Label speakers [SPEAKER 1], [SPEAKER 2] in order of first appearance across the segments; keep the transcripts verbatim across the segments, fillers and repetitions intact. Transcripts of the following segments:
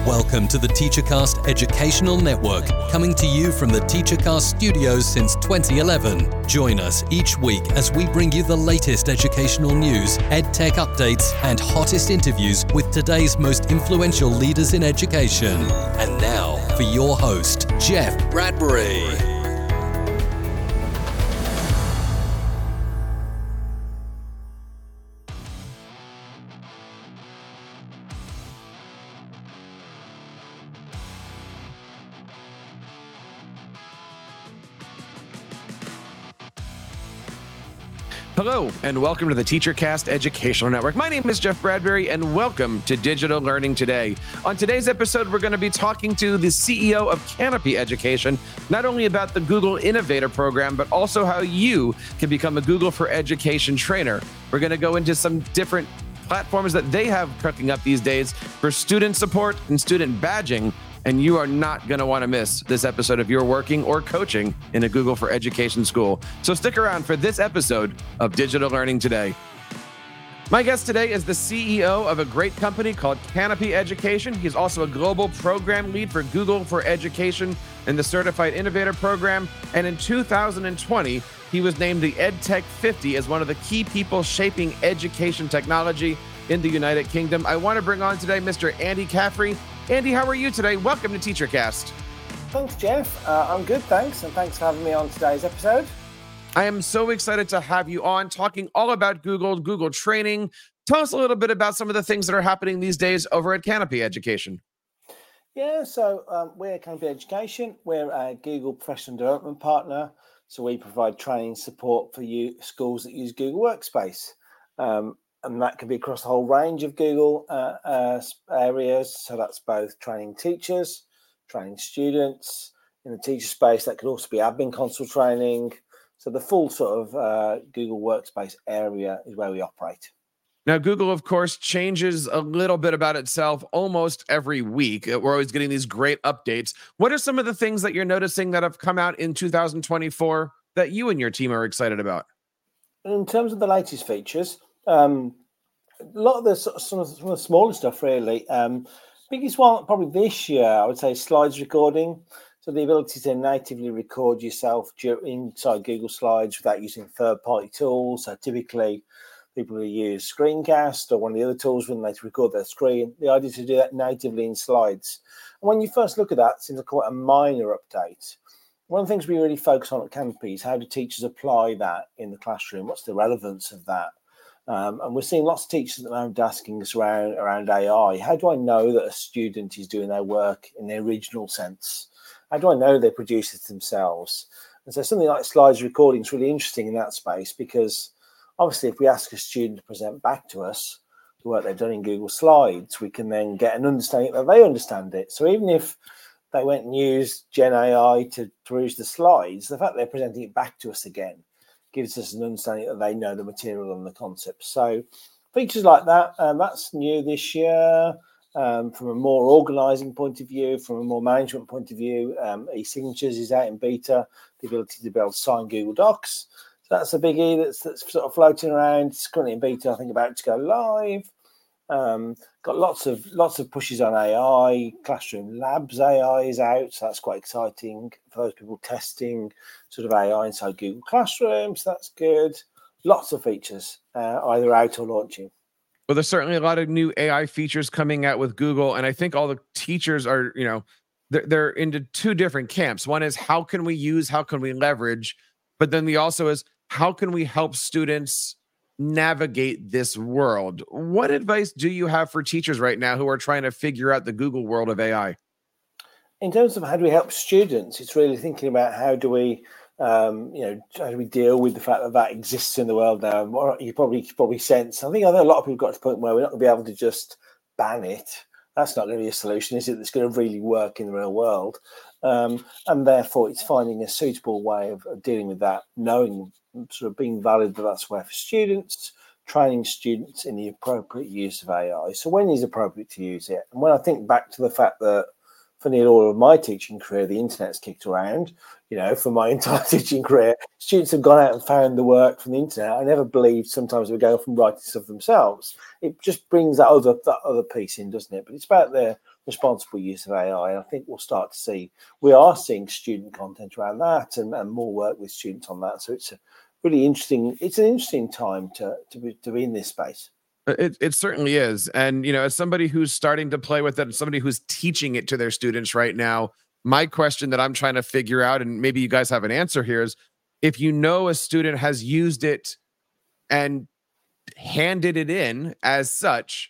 [SPEAKER 1] Welcome to the TeacherCast Educational Network, coming to you from the TeacherCast studios since twenty eleven. Join us each week as we bring you the latest educational news, ed tech updates, and hottest interviews with today's most influential leaders in education. And now, for your host, Jeff Bradbury.
[SPEAKER 2] Hello, and welcome to the TeacherCast Educational Network. My name is Jeff Bradbury, and welcome to Digital Learning Today. On today's episode, we're going to be talking to the C E O of Canopy Education, not only about the Google Innovator Program, but also how you can become a Google for Education trainer. We're going to go into some different platforms that they have cooking up these days for student support and student badging. And you are not going to want to miss this episode if you're working or coaching in a Google for Education school. So stick around for this episode of Digital Learning Today. My guest today is the C E O of a great company called Canopy Education. He's also a global program lead for Google for Education and the Certified Innovator Program. And in two thousand twenty, he was named the EdTech fifty as one of the key people shaping education technology in the United Kingdom. I want to bring on today Mister Andy Caffrey. Andy, how are you today? Welcome to TeacherCast.
[SPEAKER 3] Thanks, Jeff. Uh, I'm good, thanks. And thanks for having me on today's episode.
[SPEAKER 2] I am so excited to have you on talking all about Google, Google training. Tell us a little bit about some of the things that are happening these days over at Canopy Education.
[SPEAKER 3] Yeah, so um, we're Canopy Education. We're a Google professional development partner. So we provide training support for you schools that use Google Workspace. Um, And that can be across the whole range of Google uh, uh, areas. So that's both training teachers, training students. In the teacher space, that could also be admin console training. So the full sort of uh, Google Workspace area is where we operate.
[SPEAKER 2] Now, Google, of course, changes a little bit about itself almost every week. We're always getting these great updates. What are some of the things that you're noticing that have come out in two thousand twenty-four that you and your team are excited about?
[SPEAKER 3] In terms of the latest features, Um, a lot of the some of, some of the smaller stuff, really. Um, biggest one probably this year, I would say, slides recording. So the ability to natively record yourself inside Google Slides without using third-party tools. So typically, people who use Screencast or one of the other tools when they record their screen, the idea is to do that natively in Slides. And when you first look at that, it seems like quite a minor update. One of the things we really focus on at Canopy is how do teachers apply that in the classroom? What's the relevance of that? Um, and we're seeing lots of teachers at the moment asking us around, around A I. How do I know that a student is doing their work in the original sense? How do I know they produce it themselves? And so something like slides recording is really interesting in that space, because obviously if we ask a student to present back to us the work they've done in Google Slides, we can then get an understanding that they understand it. So even if they went and used Gen A I to peruse the slides, the fact they're presenting it back to us again gives us an understanding that they know the material and the concepts. So features like that, um, that's new this year. Um, from a more organizing point of view, from a more management point of view, um, e-signatures is out in beta, the ability to be able to sign Google Docs. So that's a biggie that's, that's sort of floating around. It's currently in beta, I think, about to go live. Um, got lots of lots of pushes on A I. Classroom Labs A I is out, so that's quite exciting for those people testing sort of A I inside Google Classroom. So that's good. Lots of features, uh, either out or launching.
[SPEAKER 2] Well, there's certainly a lot of new A I features coming out with Google, and I think all the teachers are, you know, they're, they're into two different camps. One is how can we use, how can we leverage, but then the also is how can we help students navigate this world? What advice do you have for teachers right now who are trying to figure out the Google world of A I?
[SPEAKER 3] In terms of how do we help students, it's really thinking about how do we, um, you know, how do we deal with the fact that that exists in the world now? What you probably probably sense. I think I know a lot of people got to the point where we're not going to be able to just ban it. That's not going to be a solution, is it? That's going to really work in the real world, um, and therefore it's finding a suitable way of, of dealing with that, knowing, sort of being valid that that's where for students, training students in the appropriate use of A I. So when is appropriate to use it? And when I think back to the fact that for nearly all of my teaching career, the internet's kicked around. You know, for my entire teaching career, students have gone out and found the work from the internet. I never believed sometimes we go off and writing stuff themselves. It just brings that other that other piece in, doesn't it? But it's about their responsible use of A I. And I think we'll start to see, we are seeing student content around that and, and more work with students on that. So it's a really interesting, it's an interesting time to, to, be, to be in this space.
[SPEAKER 2] It, it certainly is. And, you know, as somebody who's starting to play with it, somebody who's teaching it to their students right now, my question that I'm trying to figure out, and maybe you guys have an answer here, is if you know a student has used it and handed it in as such,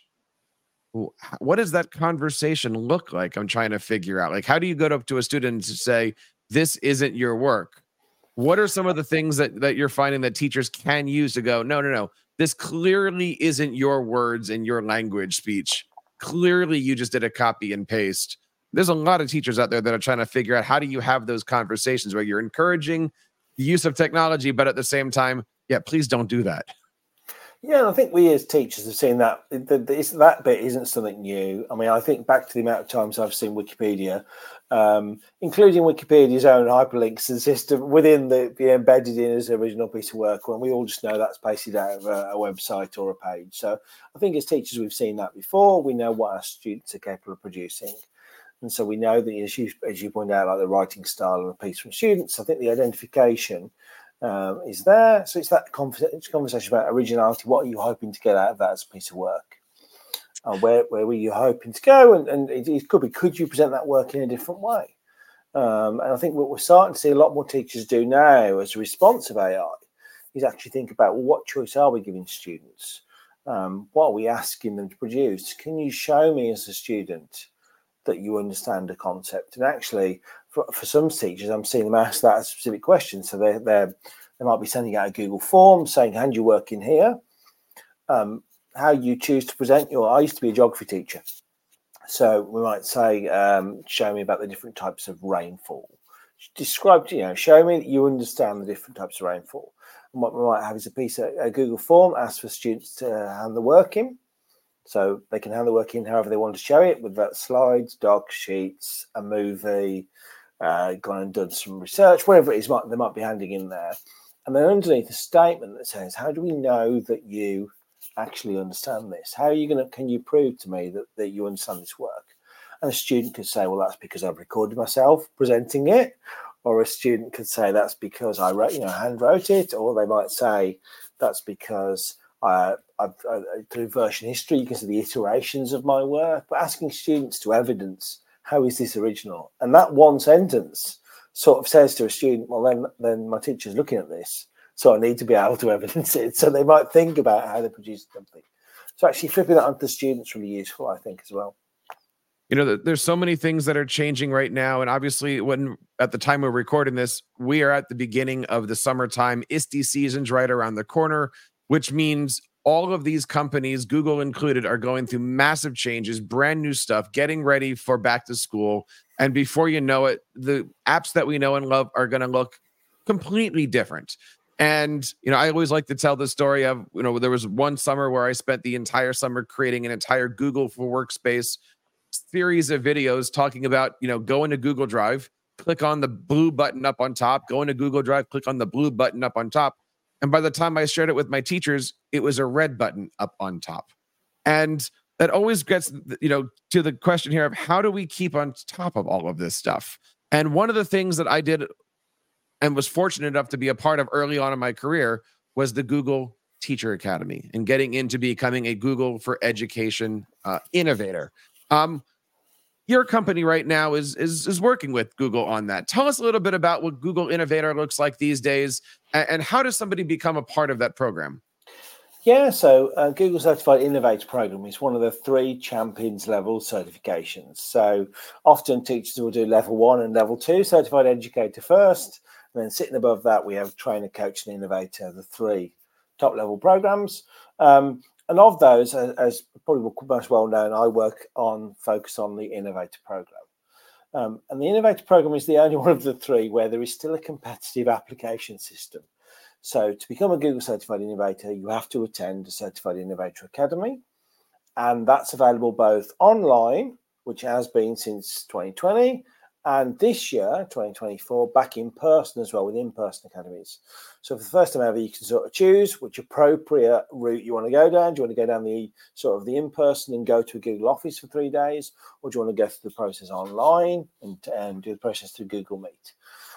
[SPEAKER 2] what does that conversation look like? I'm trying to figure out, like, how do you go up to a student to say, this isn't your work? What are some of the things that, that you're finding that teachers can use to go, no, no, no, this clearly isn't your words and your language speech. Clearly you just did a copy and paste. There's a lot of teachers out there that are trying to figure out, how do you have those conversations where you're encouraging the use of technology, but at the same time, yeah, please don't do that.
[SPEAKER 3] Yeah, and I think we as teachers have seen that that bit isn't something new. I mean, I think back to the amount of times I've seen Wikipedia, um, including Wikipedia's own hyperlinks and system within the, the embedded in as an original piece of work, when we all just know that's pasted out of a, a website or a page. So I think as teachers, we've seen that before. We know what our students are capable of producing. And so we know that, as you, as you point out, like the writing style of a piece from students, I think the identification Um, is there. So it's that conversation, conversation about originality. What are you hoping to get out of that as a piece of work? Uh, where where were you hoping to go? And, and it, it could be, could you present that work in a different way? Um, and I think what we're starting to see a lot more teachers do now as a response of A I is actually think about, well, what choice are we giving students? Um, what are we asking them to produce? Can you show me as a student that you understand a concept? And actually, for, for some teachers, I'm seeing them ask that as a specific question. So they they they might be sending out a Google form saying, hand your work in here. Um, how you choose to present your, I used to be a geography teacher. So we might say, um, show me about the different types of rainfall. Describe, you know, show me that you understand the different types of rainfall. And what we might have is a piece of a Google form, ask for students to hand the work in. So they can hand the work in however they want to show it, with that slides, docs, sheets, a movie, uh, gone and done some research, whatever it is might, they might be handing in there. And then underneath a statement that says, how do we know that you actually understand this? How are you going to, can you prove to me that, that you understand this work? And a student could say, well, that's because I've recorded myself presenting it. Or a student could say, that's because I wrote, you know, hand wrote it. Or they might say, that's because Uh, I've, uh, through version history, you can see the iterations of my work, but asking students to evidence, how is this original? And that one sentence sort of says to a student, well, then, then my teacher's looking at this, so I need to be able to evidence it. So they might think about how they produce something. So actually flipping that onto the students is really useful, I think, as well.
[SPEAKER 2] You know, there's so many things that are changing right now. And obviously, when at the time we're recording this, we are at the beginning of the summertime. I S T E season's right around the corner, which means all of these companies, Google included, are going through massive changes, brand new stuff, getting ready for back to school. And before you know it, the apps that we know and love are going to look completely different. And, you know, I always like to tell the story of, you know, there was one summer where I spent the entire summer creating an entire Google for Workspace series of videos talking about, you know, go into Google Drive, click on the blue button up on top, go into Google Drive, click on the blue button up on top. And by the time I shared it with my teachers, it was a red button up on top. And that always gets, you know, to the question here of how do we keep on top of all of this stuff? And one of the things that I did and was fortunate enough to be a part of early on in my career was the Google Teacher Academy and getting into becoming a Google for Education uh, innovator. Um, Your company right now is, is is working with Google on that. Tell us a little bit about what Google Innovator looks like these days, and, and how does somebody become a part of that program?
[SPEAKER 3] Yeah, so uh, Google Certified Innovator Program is one of the three Champions level certifications. So often teachers will do level one and level two, Certified Educator first, and then sitting above that we have Trainer, Coach, and Innovator, the three top level programs. Um, And of those, as probably most well known, I work on focus on the Innovator Program. Um, and the Innovator Program is the only one of the three where there is still a competitive application system. So to become a Google Certified Innovator, you have to attend a Certified Innovator Academy. And that's available both online which has been since twenty twenty. And this year, twenty twenty-four, back in person as well, with in-person academies. So for the first time ever, you can sort of choose which appropriate route you want to go down. Do you want to go down the sort of the in-person and go to a Google Office for three days? Or do you want to go through the process online and, and do the process through Google Meet?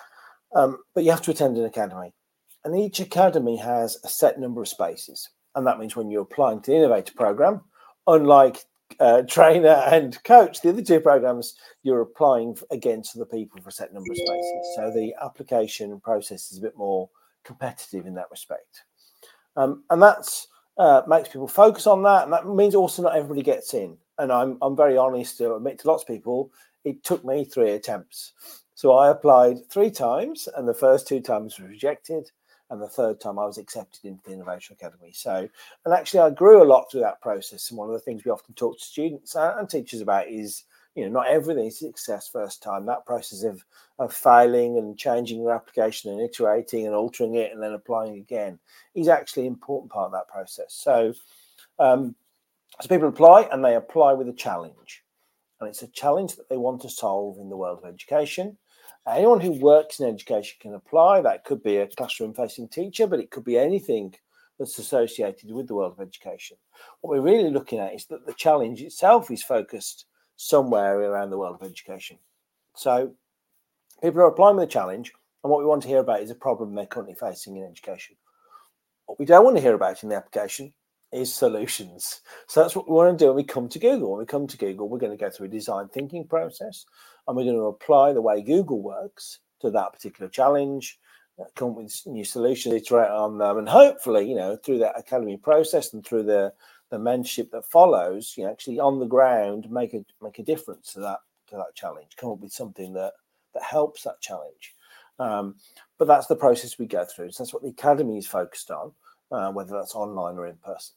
[SPEAKER 3] Um, but you have to attend an academy. And each academy has a set number of spaces. And that means when you're applying to the Innovator Programme, unlike Uh, trainer and coach, the other two programs, you're applying against other people for a set number of spaces. So the application process is a bit more competitive in that respect. Um, and that's uh, makes people focus on that. And that means also not everybody gets in. And I'm, I'm very honest to admit to lots of people, it took me three attempts. So I applied three times and the first two times were rejected. And the third time I was accepted into the Innovation Academy. So, and actually I grew a lot through that process. And one of the things we often talk to students and teachers about is, you know, not everything is success first time. That process of, of failing and changing your application and iterating and altering it and then applying again is actually an important part of that process. So, um, so people apply and they apply with a challenge. And it's a challenge that they want to solve in the world of education. Anyone who works in education can apply. That could be a classroom-facing teacher, but it could be anything that's associated with the world of education. What we're really looking at is that the challenge itself is focused somewhere around the world of education. So people are applying with a challenge, and what we want to hear about is a problem they're currently facing in education. What we don't want to hear about in the application is solutions. So that's what we want to do when we come to Google. When we come to Google, we're going to go through a design thinking process, and we're going to apply the way Google works to that particular challenge, come up with new solutions, iterate on them, and hopefully, you know, through that academy process and through the, the mentorship that follows, you know, actually on the ground, make a make a difference to that to that challenge, come up with something that that helps that challenge. Um, but that's the process we go through. So that's what the academy is focused on, uh, whether that's online or in person.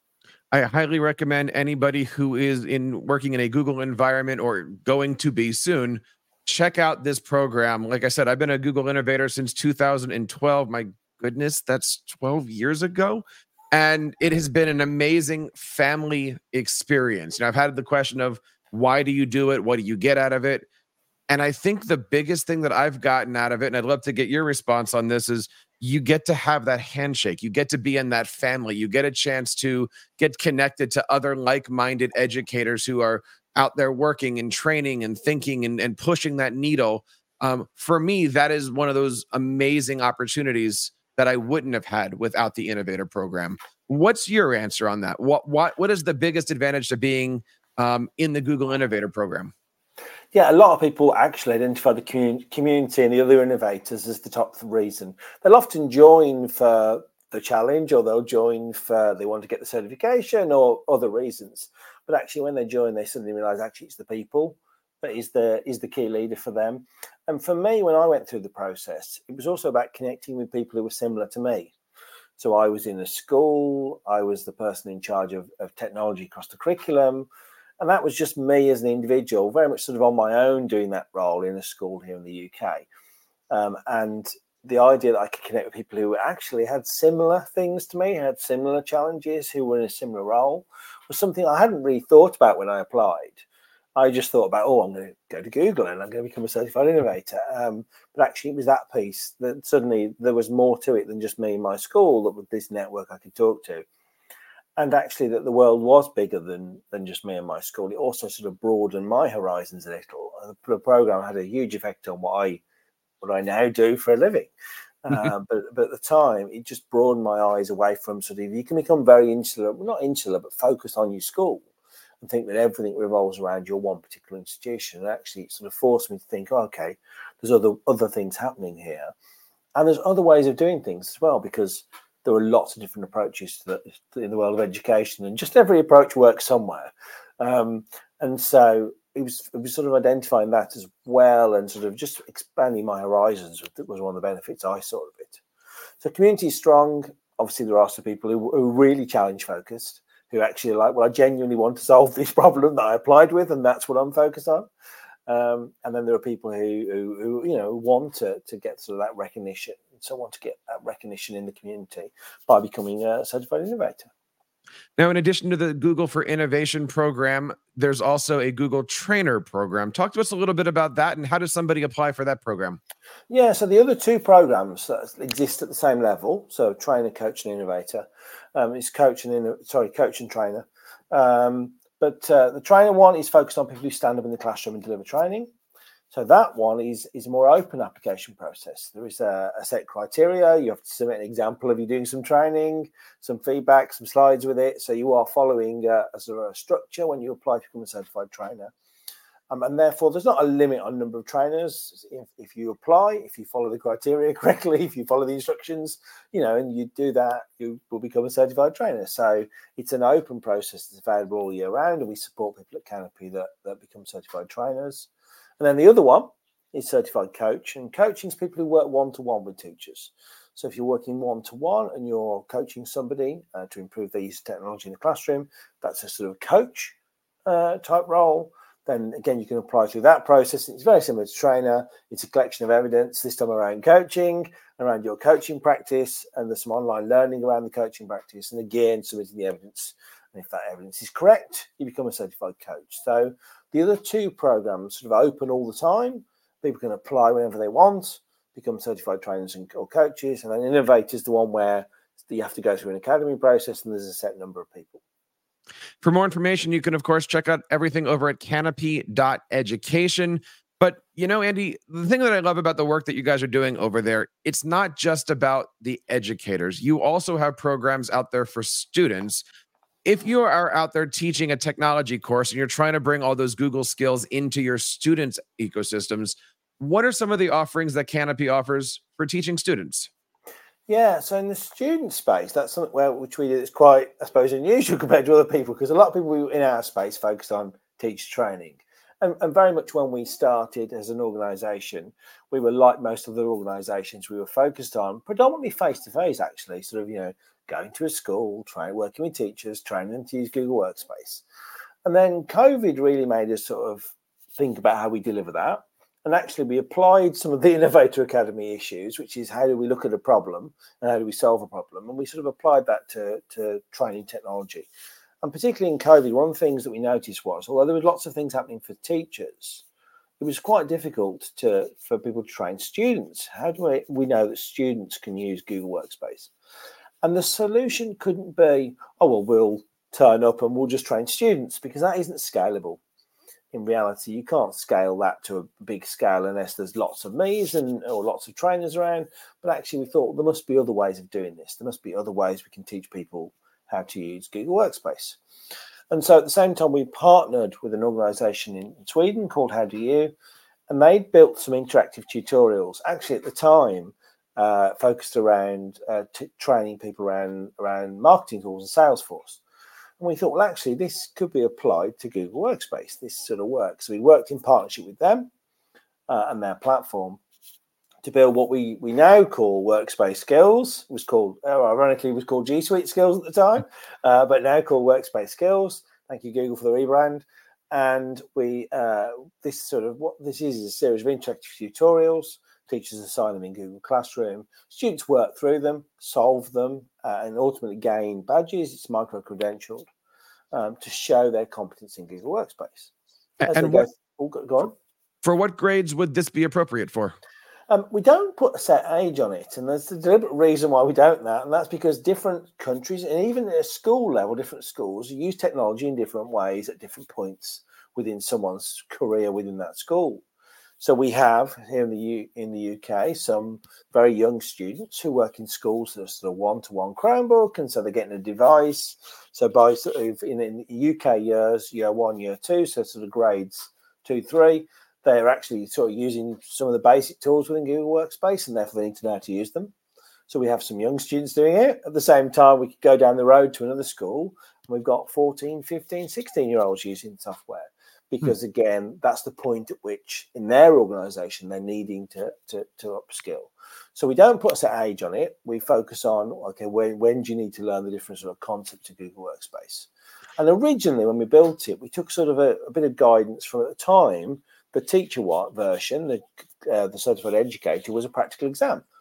[SPEAKER 2] I highly recommend anybody who is in working in a Google environment or going to be soon, check out this program. Like I said, I've been a Google Innovator since two thousand twelve. My goodness, that's twelve years ago. And it has been an amazing family experience. And I've had the question of, why do you do it? What do you get out of it? And I think the biggest thing that I've gotten out of it, and I'd love to get your response on this, is you get to have that handshake. You get to be in that family. You get a chance to get connected to other like-minded educators who are out there working and training and thinking and, and pushing that needle. Um, for me, that is one of those amazing opportunities that I wouldn't have had without the Innovator Program. What's your answer on that? What what what is the biggest advantage to being um, in the Google Innovator Program?
[SPEAKER 3] Yeah, a lot of people actually identify the commun- community and the other innovators as the top reason. They'll often join for the challenge, or they'll join for they want to get the certification or other reasons. But actually, when they join, they suddenly realize actually it's the people that is the is the key leader for them. And for me, when I went through the process, it was also about connecting with people who were similar to me. So I was in a school, I was the person in charge of, of technology across the curriculum. And that was just me as an individual, very much sort of on my own doing that role in a school here in the U K. Um, and the idea that I could connect with people who actually had similar things to me, had similar challenges, who were in a similar role, was something I hadn't really thought about when I applied. I just thought about, oh, I'm going to go to Google and I'm going to become a certified innovator. Um, but actually, it was that piece that suddenly there was more to it than just me and my school, that with this network I could talk to. And actually that the world was bigger than than just me and my school. It also sort of broadened my horizons a little. The program had a huge effect on what I what I now do for a living. Uh, but, but at the time, it just broadened my eyes away from sort of, you can become very insular, well, not insular, but focused on your school and think that everything revolves around your one particular institution. And actually it sort of forced me to think, oh, okay, there's other other things happening here. And there's other ways of doing things as well, because there are lots of different approaches to the, in the world of education, and just every approach works somewhere. Um, and so it was, it was sort of identifying that as well, and sort of just expanding my horizons was one of the benefits I saw of it. So community is strong. Obviously, there are some people who, who are really challenge focused, who actually are like, well, I genuinely want to solve this problem that I applied with, and that's what I'm focused on. Um, and then there are people who, who, who you know, want to, to get sort of that recognition. So want to get that recognition in the community by becoming a certified innovator.
[SPEAKER 2] Now, in addition to the Google for Innovation program, there's also a Google Trainer program. Talk to us a little bit about that, and how does somebody apply for that program?
[SPEAKER 3] Yeah, so the other two programs that exist at the same level, so Trainer, Coach, and Innovator, um, is Coach and Inno- sorry, Coach and Trainer. Um, but uh, the Trainer one is focused on people who stand up in the classroom and deliver training. So that one is is a more open application process. There is a, a set criteria. You have to submit an example of you doing some training, some feedback, some slides with it. So you are following a, a sort of a structure when you apply to become a certified trainer. Um, and therefore, there's not a limit on number of trainers. If, if you apply, if you follow the criteria correctly, if you follow the instructions, you know, and you do that, you will become a certified trainer. So it's an open process that's available all year round, and we support people at Canopy that, that become certified trainers. And then the other one is certified coach, and coaching is people who work one-to-one with teachers. So if you're working one-to-one and you're coaching somebody uh, to improve their use of technology in the classroom, that's a sort of coach uh, type role. Then again, you can apply through that process. It's very similar to trainer. It's a collection of evidence, this time around coaching, around your coaching practice, and there's some online learning around the coaching practice. And again, submitting the evidence. And if that evidence is correct, you become a certified coach. So the other two programs sort of open all the time. People can apply whenever they want, become certified trainers and or coaches. And then Innovate is the one where you have to go through an academy process, and there's a set number of people.
[SPEAKER 2] For more information, you can, of course, check out everything over at canopy dot education. But, you know, Andy, the thing that I love about the work that you guys are doing over there, it's not just about the educators. You also have programs out there for students. If you are out there teaching a technology course and you're trying to bring all those Google skills into your students' ecosystems, what are some of the offerings that Canopy offers for teaching students?
[SPEAKER 3] Yeah, so in the student space, that's something where which we do that's quite, I suppose, unusual compared to other people, because a lot of people in our space focus on teacher training. And, and very much when we started as an organisation, we were like most other organisations, we were focused on predominantly face-to-face, actually, sort of, you know, going to a school, trying working with teachers, training them to use Google Workspace. And then COVID really made us sort of think about how we deliver that. And actually, we applied some of the Innovator Academy issues, which is how do we look at a problem and how do we solve a problem? And we sort of applied that to, to training technology. And particularly in COVID, one of the things that we noticed was, although there was lots of things happening for teachers, it was quite difficult to for people to train students. How do we, we know that students can use Google Workspace? And the solution couldn't be, oh, well, we'll turn up and we'll just train students, because that isn't scalable. In reality, you can't scale that to a big scale unless there's lots of me's and or lots of trainers around. But actually, we thought there must be other ways of doing this. There must be other ways we can teach people how to use Google Workspace. And so at the same time, we partnered with an organization in Sweden called How Do You, and they built some interactive tutorials. Actually, at the time, uh, focused around uh, t- training people around, around marketing tools and Salesforce. And we thought, well, actually, this could be applied to Google Workspace. This sort of works. So we worked in partnership with them uh, and their platform to build what we, we now call Workspace Skills. It was called, oh, ironically, it was called G Suite Skills at the time, uh, but now called Workspace Skills. Thank you, Google, for the rebrand. And we uh, this sort of what this is is a series of interactive tutorials. Teachers assign them in Google Classroom. Students work through them, solve them, uh, and ultimately gain badges. It's micro-credentialed um, to show their competence in Google Workspace. As
[SPEAKER 2] and what,
[SPEAKER 3] go, go, go on.
[SPEAKER 2] For what grades would this be appropriate for?
[SPEAKER 3] Um, we don't put a set age on it, and there's a deliberate reason why we don't that, and that's because different countries, and even at a school level, different schools use technology in different ways at different points within someone's career within that school. So we have here in the U, in the U K some very young students who work in schools that are sort of one-to-one Chromebook, and so they're getting a device. So by sort of in, in U K years, year one, year two, so sort of grades two, three, they're actually sort of using some of the basic tools within Google Workspace, and therefore they need to know how to use them. So we have some young students doing it. At the same time, we could go down the road to another school, and we've got fourteen, fifteen, sixteen-year-olds using software. Because, again, that's the point at which, in their organisation, they're needing to, to, to upskill. So we don't put a set age on it. We focus on, okay, when, when do you need to learn the different sort of concepts of Google Workspace? And originally, when we built it, we took sort of a, a bit of guidance from, at the time, the teacher version, the, uh, the Certified Educator, was a practical exam.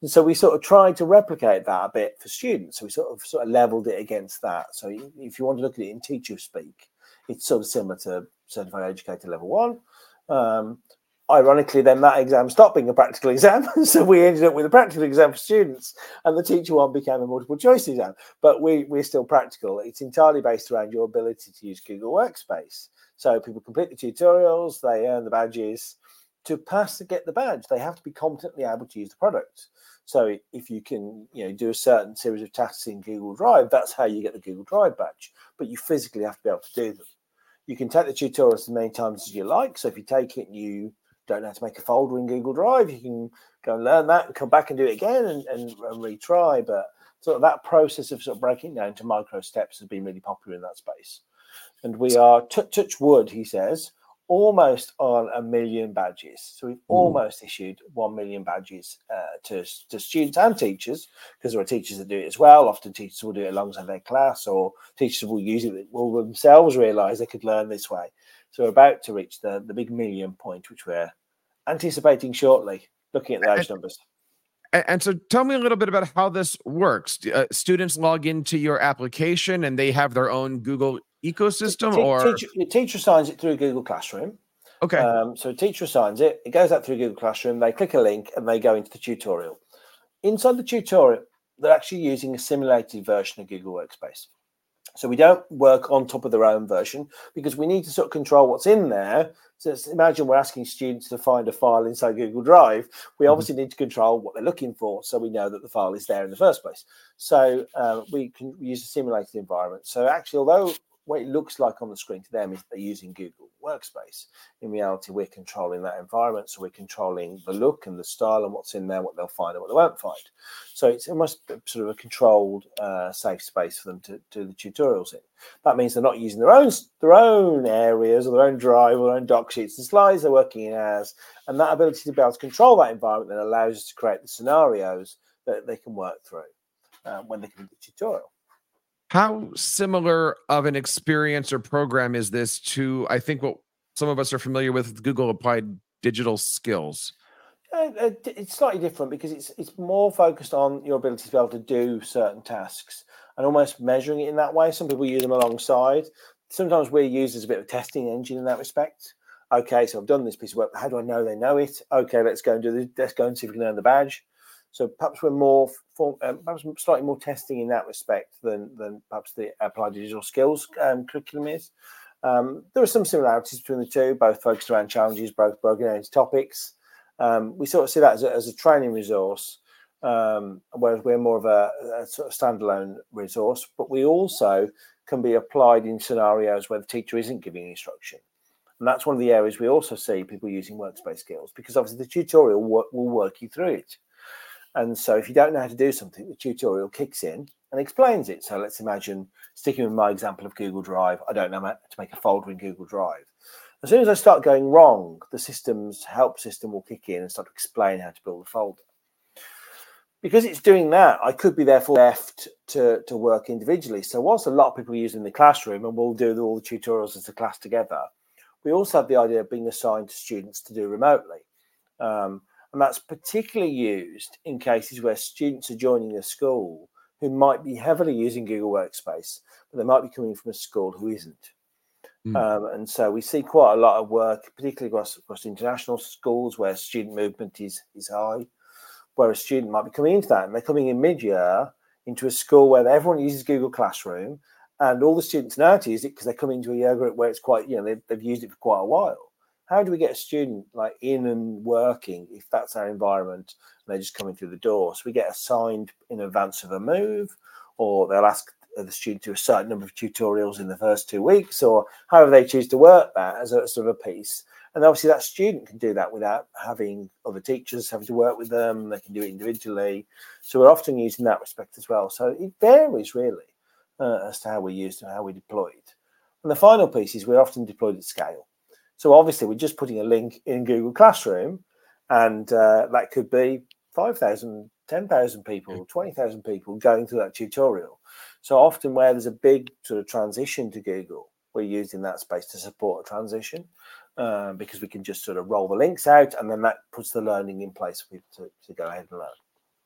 [SPEAKER 3] And so we sort of tried to replicate that a bit for students. So we sort of sort of leveled it against that. So if you want to look at it in teacher speak, it's sort of similar to Certified Educator Level One. Um, ironically, then that exam stopped being a practical exam. So we ended up with a practical exam for students, and the teacher one became a multiple choice exam. But we, we're still practical. It's entirely based around your ability to use Google Workspace. So people complete the tutorials, they earn the badges. To pass to get the badge, they have to be competently able to use the product. So if you can, you know, do a certain series of tasks in Google Drive, that's how you get the Google Drive badge. But you physically have to be able to do them. You can take the tutorials as many times as you like. So if you take it and you don't know how to make a folder in Google Drive, you can go and learn that and come back and do it again and, and, and retry. But sort of that process of sort of breaking down to micro steps has been really popular in that space. And we are, touch wood, he says, almost on a million badges. So we've almost issued one million badges uh, to, to students and teachers, because there are teachers that do it as well. Often teachers will do it alongside their class, or teachers will use it, will themselves realise they could learn this way. So we're about to reach the, the big million point, which we're anticipating shortly, looking at those numbers.
[SPEAKER 2] And so tell me a little bit about how this works. Uh, students log into your application and they have their own Google ecosystem,
[SPEAKER 3] Te
[SPEAKER 2] or
[SPEAKER 3] teacher, your teacher assigns it through Google Classroom.
[SPEAKER 2] Okay.
[SPEAKER 3] Um, so a teacher assigns it, it goes out through Google Classroom, they click a link and they go into the tutorial. Inside the tutorial, they're actually using a simulated version of Google Workspace. So we don't work on top of their own version, because we need to sort of control what's in there. So imagine we're asking students to find a file inside Google Drive. We obviously mm-hmm. need to control what they're looking for, so we know that the file is there in the first place. So uh, we can use a simulated environment. So actually, although what it looks like on the screen to them is they're using Google Workspace, in reality, we're controlling that environment. So we're controlling the look and the style and what's in there, what they'll find and what they won't find. So it's almost sort of a controlled, uh, safe space for them to do the tutorials in. That means they're not using their own their own areas or their own drive or their own doc sheets and slides. They're working in as, and that ability to be able to control that environment then allows us to create the scenarios that they can work through uh, when they complete the tutorial.
[SPEAKER 2] How similar of an experience or program is this to, I think, what some of us are familiar with, Google Applied Digital Skills?
[SPEAKER 3] Uh, it's slightly different, because it's it's more focused on your ability to be able to do certain tasks and almost measuring it in that way. Some people use them alongside. Sometimes we're used as a bit of a testing engine in that respect. Okay, so I've done this piece of work. How do I know they know it? Okay, let's go and do this. Let's go and see if we can earn the badge. So perhaps we're more, for, um, perhaps slightly more testing in that respect than, than perhaps the Applied Digital Skills um, curriculum is. Um, there are some similarities between the two, both focused around challenges, both broken down into topics. Um, we sort of see that as a, as a training resource, um, whereas we're more of a, a sort of standalone resource, but we also can be applied in scenarios where the teacher isn't giving instruction. And that's one of the areas we also see people using workspace skills, because obviously the tutorial will, will work you through it. And so if you don't know how to do something, the tutorial kicks in and explains it. So let's imagine, sticking with my example of Google Drive, I don't know how to make a folder in Google Drive. As soon as I start going wrong, the system's help system will kick in and start to explain how to build a folder. Because it's doing that, I could be therefore left to, to work individually. So whilst a lot of people use in the classroom, and we'll do all the tutorials as a class together, we also have the idea of being assigned to students to do remotely. Um, And that's particularly used in cases where students are joining a school who might be heavily using Google Workspace, but they might be coming from a school who isn't. Mm. Um, and so we see quite a lot of work, particularly across, across international schools where student movement is, is high, where a student might be coming into that, and they're coming in mid-year into a school where everyone uses Google Classroom, and all the students know how to use it because they're coming to a year group where it's quite, you know, they've, they've used it for quite a while. How do we get a student like in and working if that's our environment and they're just coming through the door? So we get assigned in advance of a move, or they'll ask the student to do a certain number of tutorials in the first two weeks, or however they choose to work that as a sort of a piece. And obviously that student can do that without having other teachers having to work with them. They can do it individually. So we're often using that respect as well. So it varies really uh, as to how we use it and how we deploy it. And the final piece is we're often deployed at scale. So obviously, we're just putting a link in Google Classroom, and uh, that could be five thousand, ten thousand people, twenty thousand people going through that tutorial. So often where there's a big sort of transition to Google, we're using that space to support a transition uh, because we can just sort of roll the links out, and then that puts the learning in place for people to, to go ahead and learn.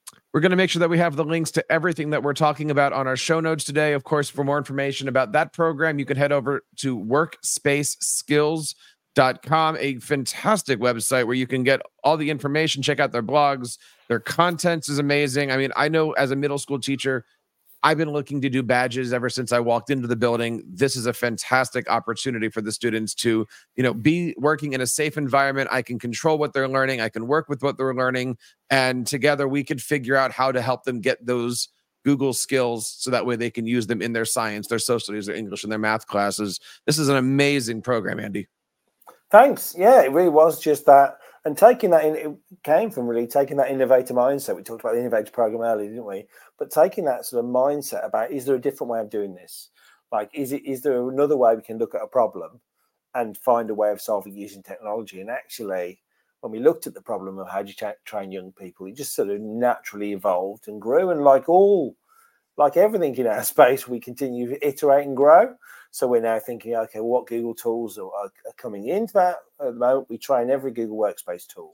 [SPEAKER 2] We're going to make sure that we have the links to everything that we're talking about on our show notes today. Of course, for more information about that program, you can head over to workspace skills dot com, a fantastic website where you can get all the information, check out their blogs. Their content is amazing. I mean, I know as a middle school teacher, I've been looking to do badges ever since I walked into the building. This is a fantastic opportunity for the students to, you know, be working in a safe environment. I can control what they're learning. I can work with what they're learning. And together we could figure out how to help them get those Google skills so that way they can use them in their science, their social studies, their English, and their math classes. This is an amazing program, Andy.
[SPEAKER 3] Thanks. Yeah, it really was just that. And taking that in, it came from really taking that innovator mindset. We talked about the innovator program earlier, didn't we? But taking that sort of mindset about, is there a different way of doing this? Like, is it, is there another way we can look at a problem and find a way of solving using technology? And actually, when we looked at the problem of how do you tra- train young people, it just sort of naturally evolved and grew. And like all, like everything in our space, we continue to iterate and grow. So we're now thinking, okay, well, what Google tools are, are, are coming into that? At the moment, we train every Google Workspace tool.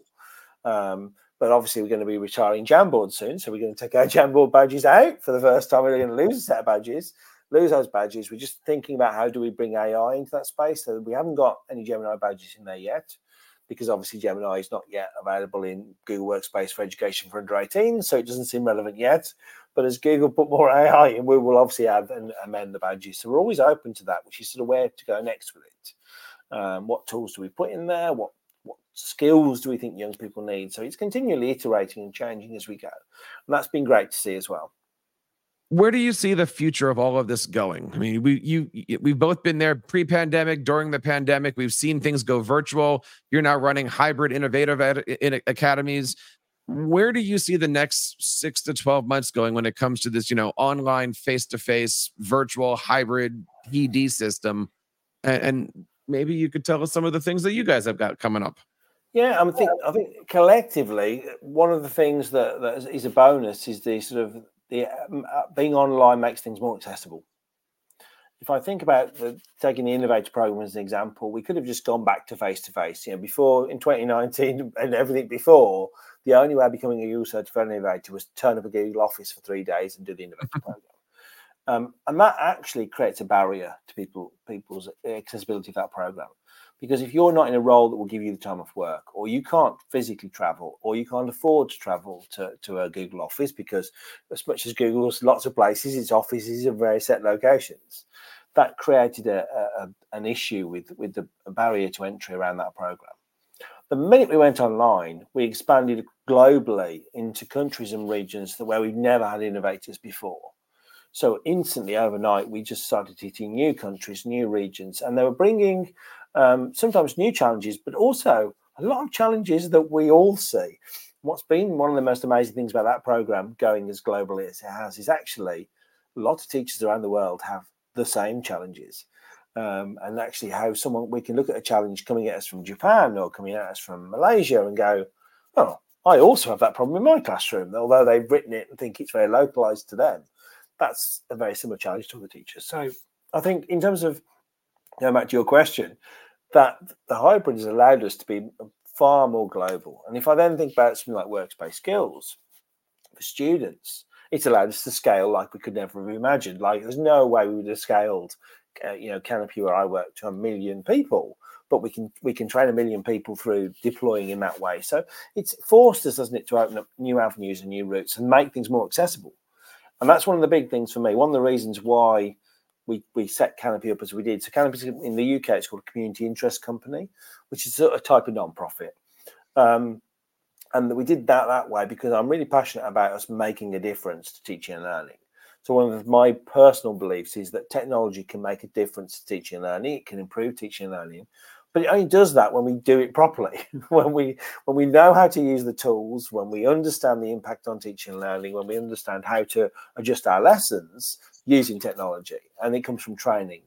[SPEAKER 3] Um, but obviously, we're going to be retiring Jamboard soon. So we're going to take our Jamboard badges out for the first time. We're going to lose a set of badges, lose those badges. We're just thinking about how do we bring A I into that space. So we haven't got any Gemini badges in there yet, because obviously Gemini is not yet available in Google Workspace for education for under eighteen. So it doesn't seem relevant yet. But as Google put more A I in, we will obviously add and amend the badges. So we're always open to that, which is sort of where to go next with it. Um, what tools do we put in there? What what skills do we think young people need? So it's continually iterating and changing as we go. And that's been great to see as well.
[SPEAKER 2] Where do you see the future of all of this going? I mean, we you we've both been there pre-pandemic, during the pandemic. We've seen things go virtual. You're now running hybrid innovative ed- in academies. Where do you see the next six to twelve months going when it comes to this, you know, online, face-to-face, virtual, hybrid P D system? And, and maybe you could tell us some of the things that you guys have got coming up.
[SPEAKER 3] Yeah, I think I think collectively, one of the things that, that is a bonus is the sort of the uh, being online makes things more accessible. If I think about the, taking the Innovator program as an example, we could have just gone back to face-to-face. You know, before in twenty nineteen and everything before, the only way of becoming a Google Certified Innovator was turn up a Google office for three days and do the Innovator program. Um, and that actually creates a barrier to people people's accessibility of that program. Because if you're not in a role that will give you the time off work, or you can't physically travel, or you can't afford to travel to, to a Google office, because as much as Google's lots of places, its offices are very set locations, that created a, a, an issue with, with the barrier to entry around that program. The minute we went online, we expanded globally into countries and regions where we've never had innovators before. So instantly overnight, we just started hitting new countries, new regions, and they were bringing um, sometimes new challenges, but also a lot of challenges that we all see. What's been one of the most amazing things about that program going as globally as it has is actually a lot of teachers around the world have the same challenges. Um, and actually how someone, we can look at a challenge coming at us from Japan or coming at us from Malaysia and go, oh, I also have that problem in my classroom, although they've written it and think it's very localized to them. That's a very similar challenge to other teachers. So I think in terms of, going back to your question, that the hybrid has allowed us to be far more global. And if I then think about something like Workspace Skills for students, it's allowed us to scale like we could never have imagined. Like there's no way we would have scaled, uh, you know, Canopy where I work to a million people, but we can we can train a million people through deploying in that way. So it's forced us, doesn't it, to open up new avenues and new routes and make things more accessible. And that's one of the big things for me. One of the reasons why we, we set Canopy up as we did. So Canopy in the U K, it's called a community interest company, which is a type of non-profit. Um, and we did that that way because I'm really passionate about us making a difference to teaching and learning. So one of my personal beliefs is that technology can make a difference to teaching and learning. It can improve teaching and learning. But it only does that when we do it properly, when we when we know how to use the tools, when we understand the impact on teaching and learning, when we understand how to adjust our lessons using technology. And it comes from training.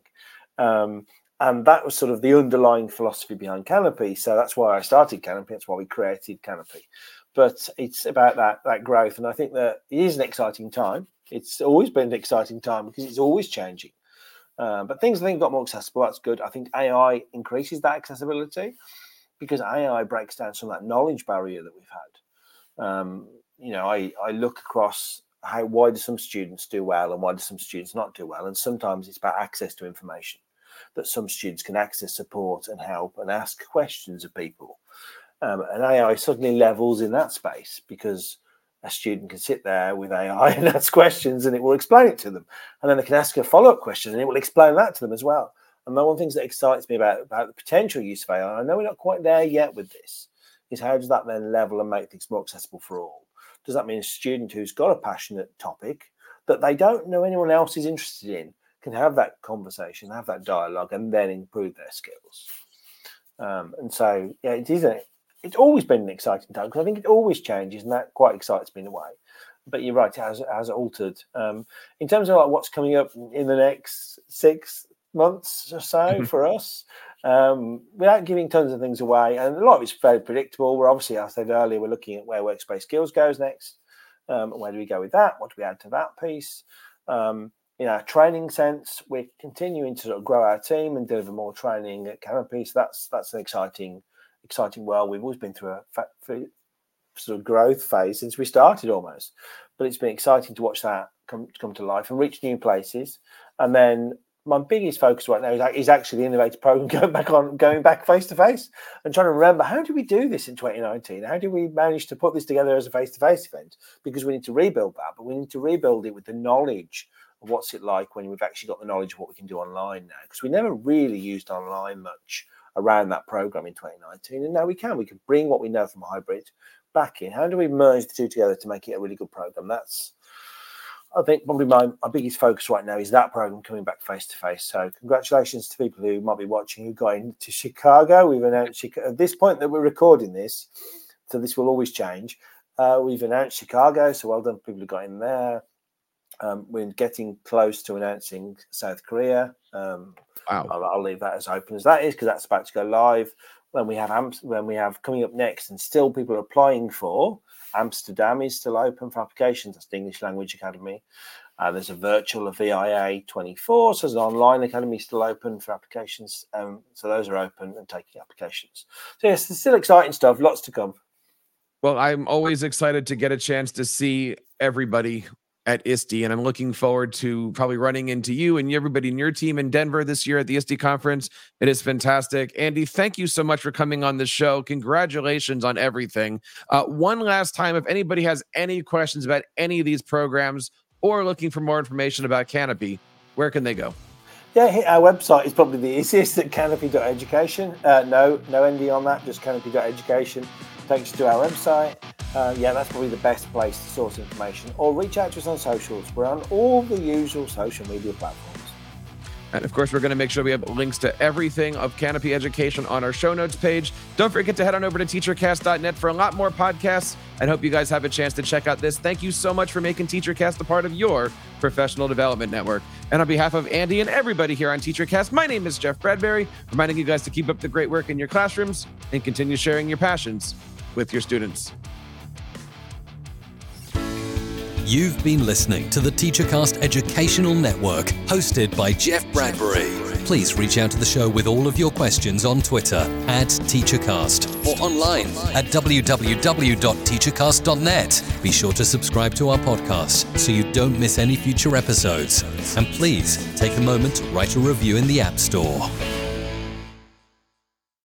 [SPEAKER 3] Um, and that was sort of the underlying philosophy behind Canopy. So that's why I started Canopy. That's why we created Canopy. But it's about that, that growth. And I think that it is an exciting time. It's always been an exciting time because it's always changing. Uh, but things I think got more accessible. That's good. I think A I increases that accessibility because A I breaks down some of that knowledge barrier that we've had. Um, you know, I, I look across how why do some students do well and why do some students not do well, and sometimes it's about access to information, that some students can access support and help and ask questions of people, um, and A I suddenly levels in that space because a student can sit there with A I and ask questions and it will explain it to them, and then they can ask a follow-up question and it will explain that to them as well. And one of the things that excites me about, about the potential use of A I, I know we're not quite there yet with this, is how does that then level and make things more accessible for all? Does that mean a student who's got a passionate topic that they don't know anyone else is interested in can have that conversation, have that dialogue, and then improve their skills? Um, and so, yeah, it is a, it's always been an exciting time because I think it always changes, and that quite excites me in a way. But you're right, it has, it has altered. Um, in terms of like what's coming up in the next six months or so for us, um, without giving tons of things away, and a lot of it's very predictable. We're obviously, I said earlier, we're looking at where workspace skills goes next. Um, where do we go with that? What do we add to that piece? Um, in our training sense, we're continuing to sort of grow our team and deliver more training at Canopy. So that's that's an exciting, exciting world. We've always been through a fa- sort of growth phase since we started almost, but it's been exciting to watch that come come to life and reach new places. And then my biggest focus right now is, is actually the Innovator program going back on, going back face to face, and trying to remember how did we do this in twenty nineteen? How did we manage to put this together as a face to face event? Because we need to rebuild that, but we need to rebuild it with the knowledge of what's it like when we've actually got the knowledge of what we can do online now. Because we never really used online much around that program in twenty nineteen, and now we can. We can bring what we know from hybrid back in. How do we merge the two together to make it a really good program? That's, I think, probably my, my biggest focus right now is that program coming back face to face. So congratulations to people who might be watching who got into Chicago. We've announced Chicago, at this point that we're recording this, so this will always change. Uh, we've announced Chicago, so well done people who got in there. Um, we're getting close to announcing South Korea. Um,
[SPEAKER 2] wow.
[SPEAKER 3] I'll, I'll leave that as open as that is because that's about to go live. When we have Am- when we have coming up next, and still people are applying for, Amsterdam is still open for applications. That's the English Language Academy. Uh, there's a virtual of V I A twenty-four, so there's an online academy still open for applications. Um, so those are open and taking applications. So yes, there's still exciting stuff, lots to come.
[SPEAKER 2] Well, I'm always excited to get a chance to see everybody at I S T E, and I'm looking forward to probably running into you and everybody in your team in Denver this year at the I S T E conference. It is fantastic. Andy, thank you so much for coming on the show. Congratulations on everything. Uh, one last time, if anybody has any questions about any of these programs or looking for more information about Canopy, where can they go?
[SPEAKER 3] Yeah, our website is probably the easiest at canopy dot education. Uh, no, no N D on that, just canopy dot education. Takes you to our website. Uh, yeah, that's probably the best place to source information. Or reach out to us on socials. We're on all the usual social media platforms.
[SPEAKER 2] And of course, we're going to make sure we have links to everything of Canopy Education on our show notes page. Don't forget to head on over to teacher cast dot net for a lot more podcasts, and hope you guys have a chance to check out this. Thank you so much for making TeacherCast a part of your professional development network. And on behalf of Andy and everybody here on TeacherCast, my name is Jeff Bradbury, reminding you guys to keep up the great work in your classrooms and continue sharing your passions with your students.
[SPEAKER 1] You've been listening to the TeacherCast Educational Network, hosted by Jeff Bradbury. Please reach out to the show with all of your questions on Twitter at TeacherCast or online at w w w dot teachercast dot net. Be sure to subscribe to our podcast so you don't miss any future episodes. And please take a moment to write a review in the App Store.